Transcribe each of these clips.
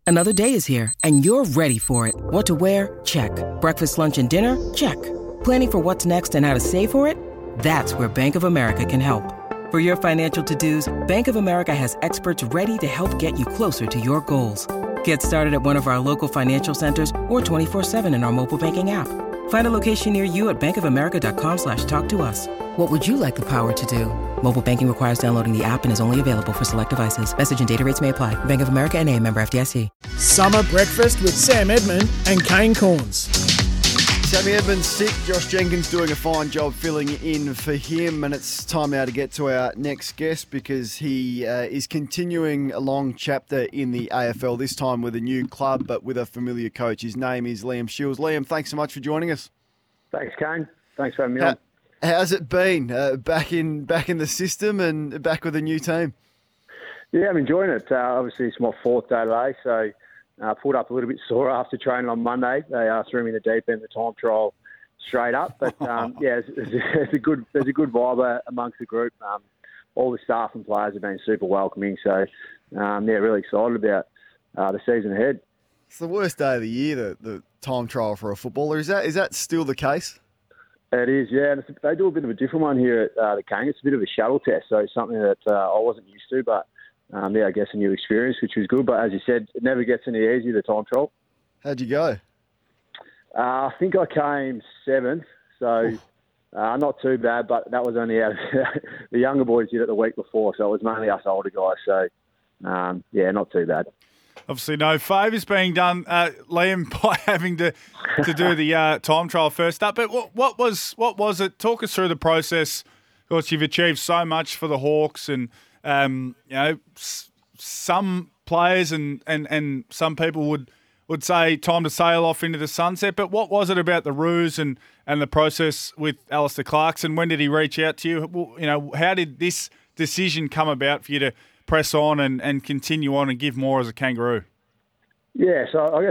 Another day is here, and you're ready for it. What to wear? Check. Breakfast, lunch, and dinner? Check. Planning for what's next and how to save for it? That's where Bank of America can help. For your financial to-dos, Bank of America has experts ready to help get you closer to your goals. Get started at one of our local financial centers or 24/7 in our mobile banking app. Find a location near you at bankofamerica.com/talktous. What would you like the power to do? Mobile banking requires downloading the app and is only available for select devices. Message and data rates may apply. Bank of America N.A., member FDIC. Summer breakfast with Sam Edmund and Kane Corns. Sammy Edmonds sick. Josh Jenkins doing a fine job filling in for him. And it's time now to get to our next guest because he is continuing a long chapter in the AFL, this time with a new club but with a familiar coach. His name is Liam Shiels. Liam, thanks so much for joining us. Thanks, Kane. Thanks for having me on. How's it been back in the system and back with a new team? Yeah, I'm enjoying it. Obviously, it's my fourth day today, so pulled up a little bit sore after training on Monday. They threw me in the deep end, the time trial straight up. But yeah, there's a good vibe amongst the group. All the staff and players have been super welcoming. So yeah, really excited about the season ahead. It's the worst day of the year, the time trial for a footballer. Is that still the case? It is, yeah. And they do a bit of a different one here at the King. It's a bit of a shuttle test, so something that I wasn't used to, but yeah, I guess a new experience, which was good. But as you said, it never gets any easier, the time trial. How'd you go? I think I came seventh, so not too bad, but that was only out of the younger boys did it the week before, so it was mainly us older guys. So, yeah, not too bad. Obviously, no favours being done, Liam, by having to do the time trial first up. But what was it? Talk us through the process. Of course, you've achieved so much for the Hawks, and you know, some players and some people would say time to sail off into the sunset. But what was it about the ruse and the process with Alistair Clarkson? When did he reach out to you? You know, how did this decision come about for you to press on and continue on and give more as a Kangaroo? Yeah, so I guess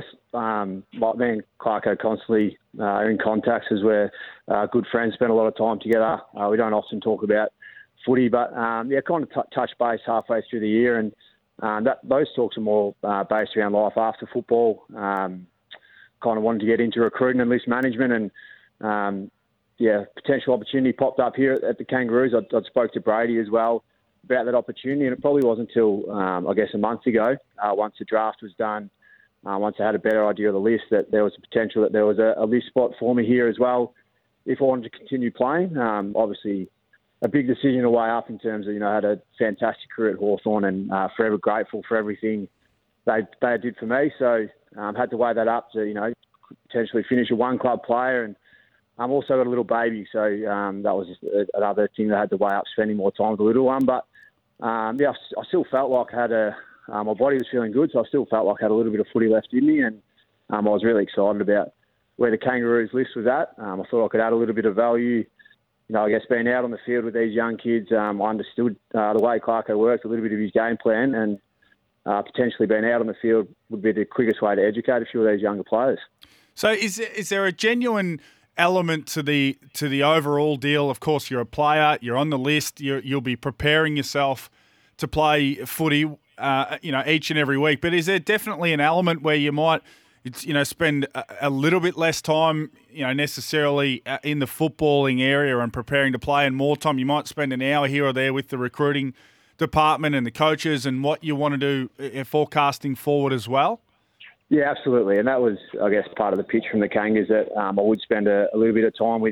like me and Clarko constantly in contacts as we're good friends, spend a lot of time together. We don't often talk about footy, but yeah, kind of touch base halfway through the year, and those talks are more based around life after football. Kind of wanted to get into recruiting and list management, and yeah, potential opportunity popped up here at the Kangaroos. I'd spoke to Brady as well about that opportunity, and it probably wasn't until I guess a month ago, once the draft was done, once I had a better idea of the list, that there was a potential that there was a list spot for me here as well if I wanted to continue playing. Obviously, a big decision to weigh up in terms of, you know, I had a fantastic career at Hawthorn and forever grateful for everything they did for me. So had to weigh that up to, you know, potentially finish a one-club player, and I'm also got a little baby, so that was just another thing that I had to weigh up, spending more time with the little one. But yeah, I still felt like I had my body was feeling good, so I still felt like I had a little bit of footy left in me, and I was really excited about where the Kangaroos list was at. I thought I could add a little bit of value. You know, I guess being out on the field with these young kids, I understood the way Clarko worked, a little bit of his game plan, and potentially being out on the field would be the quickest way to educate a few of these younger players. So is there a genuine element to the overall deal? Of course, you're a player, you're on the list, you'll be preparing yourself to play footy, you know, each and every week. But is there definitely an element where you might, you know, spend a little bit less time, you know, necessarily in the footballing area and preparing to play, and more time you might spend an hour here or there with the recruiting department and the coaches and what you want to do forecasting forward as well? Yeah, absolutely. And that was, I guess, part of the pitch from the Kangas, that I would spend a little bit of time with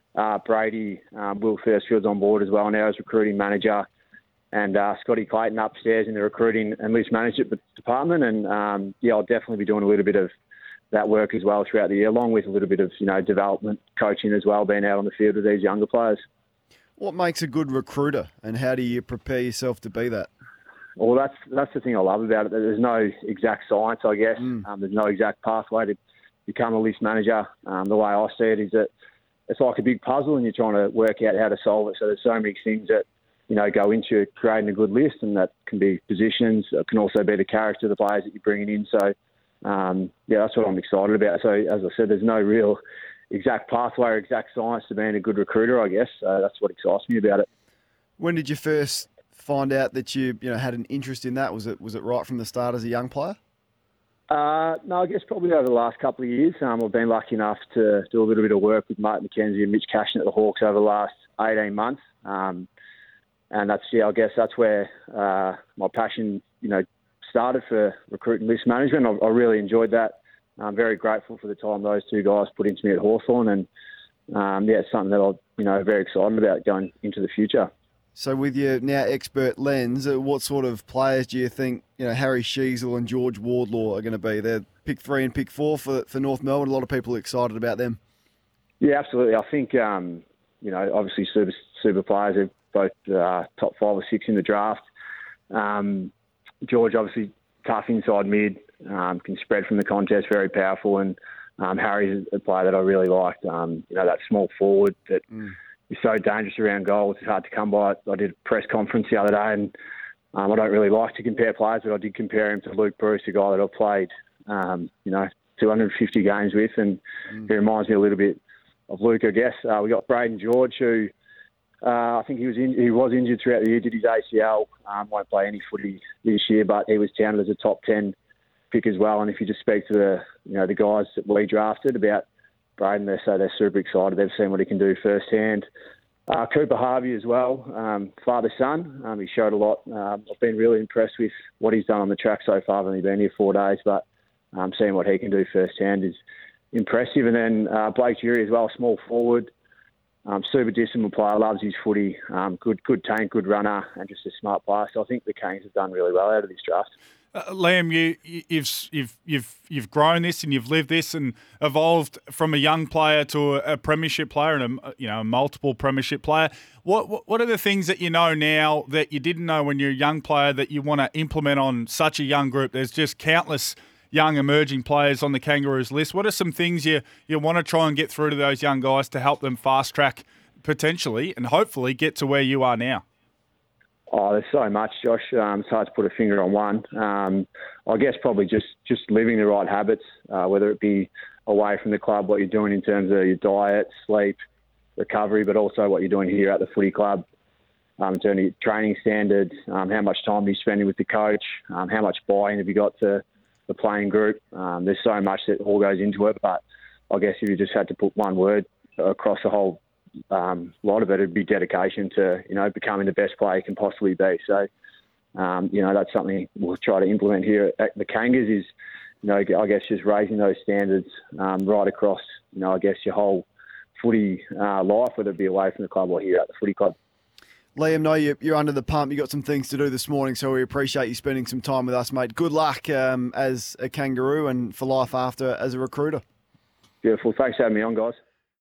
Brady, Will Firstfield's on board as well now as recruiting manager, and Scotty Clayton upstairs in the recruiting and list management department. And yeah, I'll definitely be doing a little bit of that work as well throughout the year, along with a little bit of, you know, development coaching as well, being out on the field with these younger players. What makes a good recruiter, and how do you prepare yourself to be that? Well, that's the thing I love about it. There's no exact science, I guess. There's no exact pathway to become a list manager. The way I see it is that it's like a big puzzle, and you're trying to work out how to solve it. So there's so many things that, you know, go into creating a good list, and that can be positions. It can also be the character of the players that you're bringing in. So, yeah, that's what I'm excited about. So, as I said, there's no real exact pathway or exact science to being a good recruiter, I guess. So that's what excites me about it. When did you first find out that you had an interest in that? Was it right from the start as a young player? No, I guess probably over the last couple of years. I've been lucky enough to do a little bit of work with Mark McKenzie and Mitch Cashin at the Hawks over the last 18 months. And I guess that's where my passion, started for recruiting list management. I really enjoyed that. I'm very grateful for the time those two guys put into me at Hawthorn, and it's something that I'm very excited about going into the future. So with your now expert lens, what sort of players do you think Harry Sheezel and George Wardlaw are going to be? They're pick 3 and pick 4 for North Melbourne. A lot of people are excited about them. Yeah, absolutely. I think obviously super players. They're both top 5 or 6 in the draft. George obviously tough inside mid, can spread from the contest, very powerful, and Harry's a player that I really liked. That small forward that. He's so dangerous around goals. It's hard to come by. I did a press conference the other day, and I don't really like to compare players, but I did compare him to Luke Bruce, a guy that I've played, 250 games with, and he reminds me a little bit of Luke, I guess. We got Braden George, who I think he was injured throughout the year, did his ACL, won't play any footy this year, but he was touted as a top 10 pick as well. And if you just speak to the guys that we drafted about Braden, they're super excited. They've seen what he can do firsthand. Cooper Harvey as well, father-son. He showed a lot. I've been really impressed with what he's done on the track so far. I've only been here 4 days, but seeing what he can do firsthand is impressive. And then Blake Jury as well, small forward, super disciplined player, loves his footy, good tank, good runner, and just a smart player. So I think the Canes have done really well out of this draft. Liam, you've grown this and you've lived this and evolved from a young player to a premiership player and a multiple premiership player. What are the things that you know now that you didn't know when you're a young player that you want to implement on such a young group? There's just countless young emerging players on the Kangaroos list. What are some things you want to try and get through to those young guys to help them fast track potentially and hopefully get to where you are now? Oh, there's so much, Josh. It's hard to put a finger on one. I guess probably just living the right habits, whether it be away from the club, what you're doing in terms of your diet, sleep, recovery, but also what you're doing here at the footy club in terms of your training standards, how much time are you spending with the coach, how much buy-in have you got to the playing group. There's so much that all goes into it, but I guess if you just had to put one word across the whole lot of it'd be dedication to becoming the best player you can possibly be. So that's something we'll try to implement here at the Kangas is I guess just raising those standards right across I guess your whole footy life, whether it be away from the club or here at the footy club. Liam, no, you're under the pump. You got some things to do this morning, so we appreciate you spending some time with us, mate. Good luck as a Kangaroo and for life after as a recruiter. Beautiful. Thanks for having me on, guys.